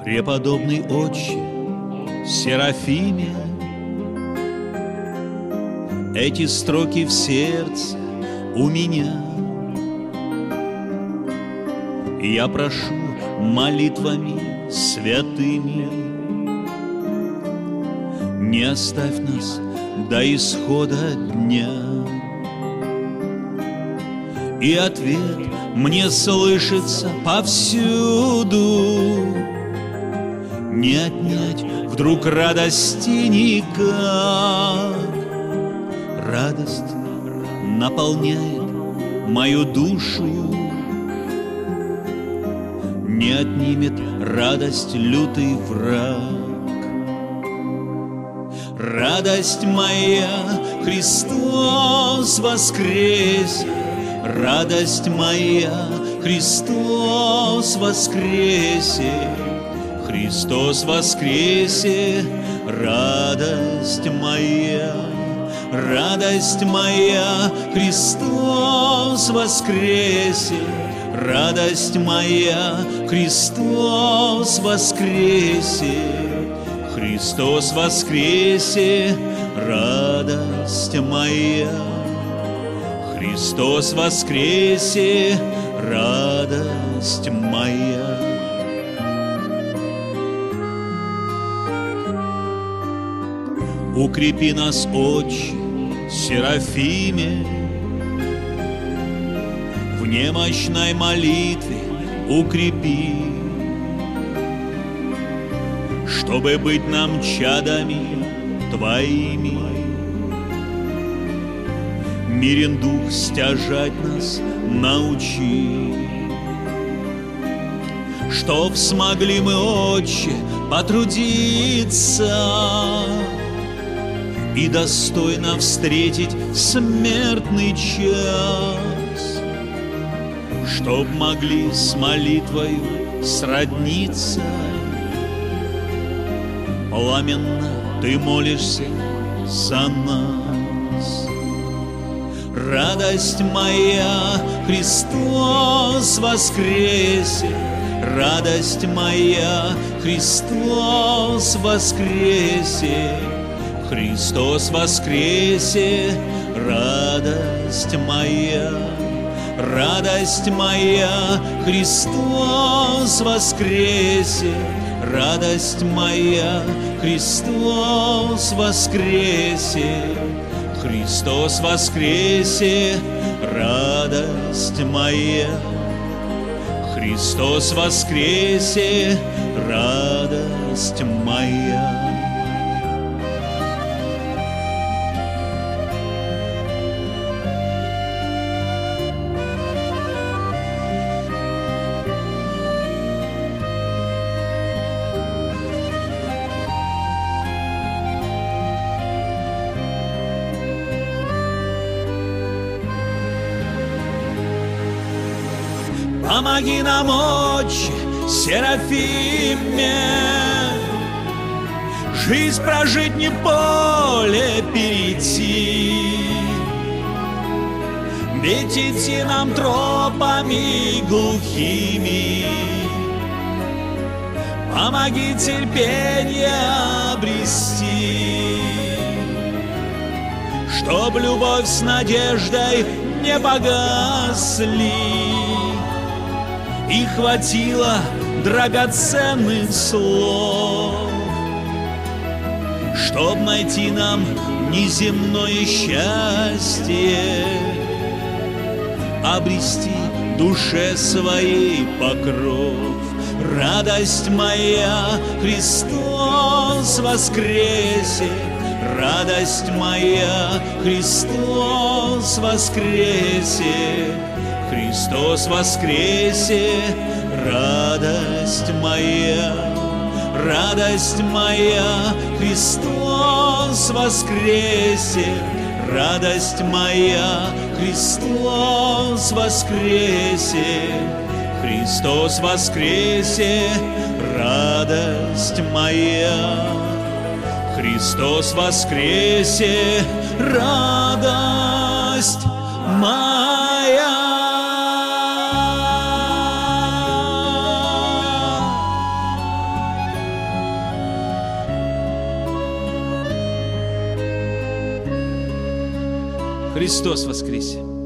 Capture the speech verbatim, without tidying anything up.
Преподобный отче Серафиме, эти строки в сердце у меня. Я прошу молитвами святыми, не оставь нас до исхода дня. И ответ мне слышится повсюду: не отнять вдруг радости никак. Радость наполняет мою душу, не отнимет радость лютый враг. Радость моя, Христос воскресе! Радость моя, Христос воскресе! Христос воскресе! Радость моя, радость моя, Христос воскресе! Радость моя, Христос воскресе! Христос воскресе! Радость моя, Христос воскресе! Радость моя. Укрепи нас, Отче Серафиме, в немощной молитве укрепи, чтобы быть нам чадами Твоими. Мирен дух стяжать нас научи, чтоб смогли мы, Отче, потрудиться и достойно встретить смертный час, чтоб могли с молитвою сродниться. Пламенно Ты молишься за нас. Радость моя, Христос воскресе! Радость моя, Христос воскресе! Христос воскресе! Радость моя, радость моя, Христос воскресе! Радость моя, Христос воскресе! Христос воскресе! Радость моя, Христос воскресе! Радость моя. Помоги нам, Отче Серафиме, жизнь прожить не поле перейти, ведь идти нам тропами глухими. Помоги терпение обрести, чтоб любовь с надеждой не погасли, и хватило драгоценных слов, чтоб найти нам неземное счастье, обрести душе своей покров. Радость моя, Христос воскресе! Радость моя, Христос воскресе! Христос воскресе! Радость моя, радость моя, Христос воскресе! Радость моя, Христос воскресе! Христос воскресе! Радость моя, Христос воскресе! Радость моя. Христос воскресе!